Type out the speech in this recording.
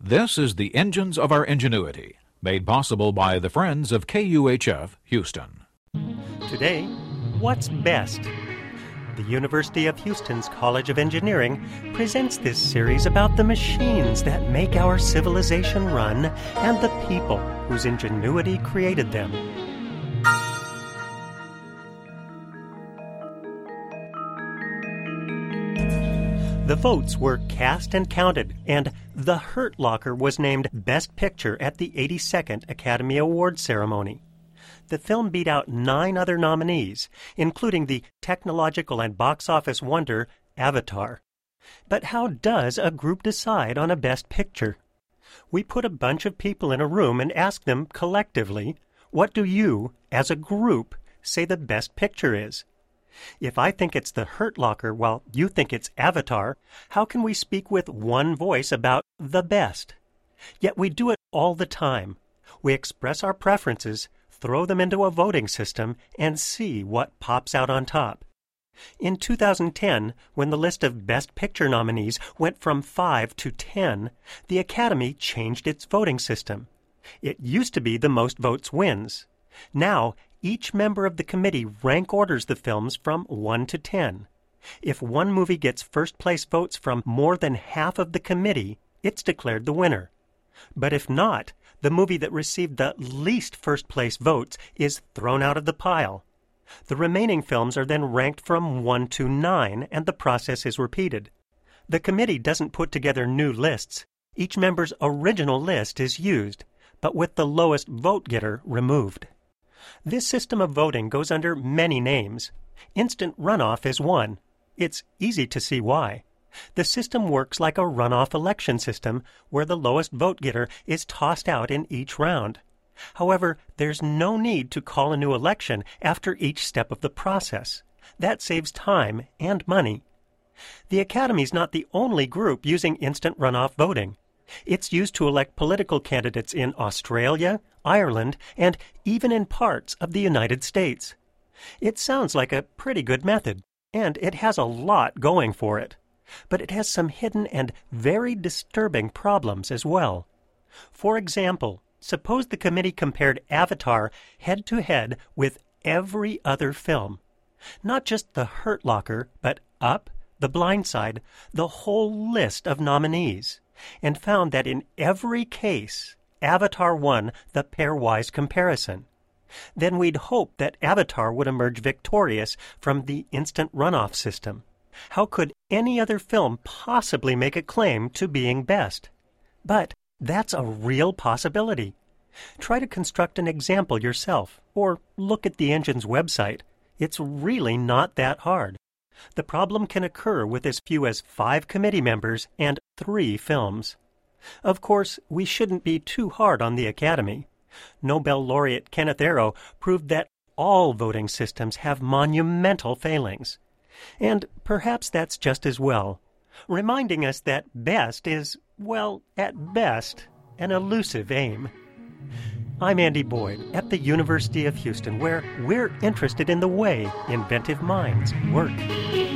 This is the Engines of Our Ingenuity, made possible by the Friends of KUHF Houston. Today, what's best? The University of Houston's College of Engineering presents this series about the machines that make our civilization run and the people whose ingenuity created them. The votes were cast and counted, and The Hurt Locker was named Best Picture at the 82nd Academy Awards ceremony. The film beat out 9 other nominees, including the technological and box office wonder Avatar. But how does a group decide on a Best Picture? We put a bunch of people in a room and ask them collectively, what do you, as a group, say the Best Picture is? If I think it's The Hurt Locker while you think it's Avatar, how can we speak with one voice about the best? Yet we do it all the time. We express our preferences, throw them into a voting system, and see what pops out on top. In 2010, when the list of Best Picture nominees went from 5 to 10, the Academy changed its voting system. It used to be the most votes wins. Now, each member of the committee rank orders the films from 1 to 10. If one movie gets first-place votes from more than half of the committee, it's declared the winner. But if not, the movie that received the least first-place votes is thrown out of the pile. The remaining films are then ranked from 1 to 9, and the process is repeated. The committee doesn't put together new lists. Each member's original list is used, but with the lowest vote-getter removed. This system of voting goes under many names. Instant runoff is one. It's easy to see why. The system works like a runoff election system where the lowest vote-getter is tossed out in each round. However, there's no need to call a new election after each step of the process. That saves time and money. The Academy's not the only group using instant runoff voting. It's used to elect political candidates in Australia, Ireland, and even in parts of the United States. It sounds like a pretty good method, and it has a lot going for it. But it has some hidden and very disturbing problems as well. For example, suppose the committee compared Avatar head-to-head with every other film. Not just The Hurt Locker, but Up, The Blind Side, the whole list of nominees, and found that in every case, Avatar won the pairwise comparison. Then we'd hope that Avatar would emerge victorious from the instant runoff system. How could any other film possibly make a claim to being best? But that's a real possibility. Try to construct an example yourself, or look at the engine's website. It's really not that hard. The problem can occur with as few as 5 committee members and 3 films. Of course, we shouldn't be too hard on the Academy. Nobel laureate Kenneth Arrow proved that all voting systems have monumental failings. And perhaps that's just as well, reminding us that best is, well, at best, an elusive aim. I'm Andy Boyd at the University of Houston, where we're interested in the way inventive minds work.